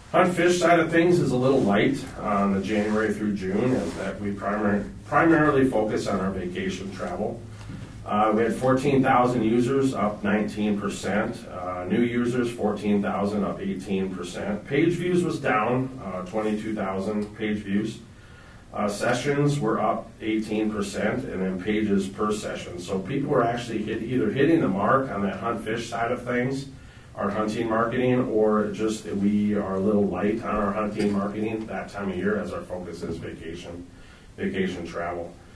Hunt fish side of things is a little light on the January through June, as that we primarily focus on our vacation travel. We had 14,000 users, up 19%. New users, 14,000, up 18%. Page views was down, 22,000 page views. Sessions were up 18%, and then pages per session. So people were actually either hitting the mark on that hunt fish side of things, our hunting marketing, or just we are a little light on our hunting marketing that time of year, as our focus is vacation travel.